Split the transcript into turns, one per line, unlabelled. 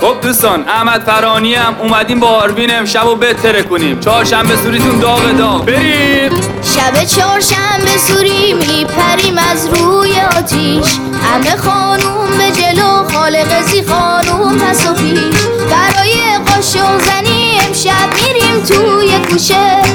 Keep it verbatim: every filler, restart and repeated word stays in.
خب دوستان، احمد فرانی هم اومدیم با آروین امشب رو بتره کنیم. چهارشنبه سوریتون داغ داغ بریم.
شب چهارشنبه سوری میپریم از روی آتیش، همه خانوم به جلو، خالق زی خانوم پس و پیش. برای قاشق زنی امشب میریم توی کوشه،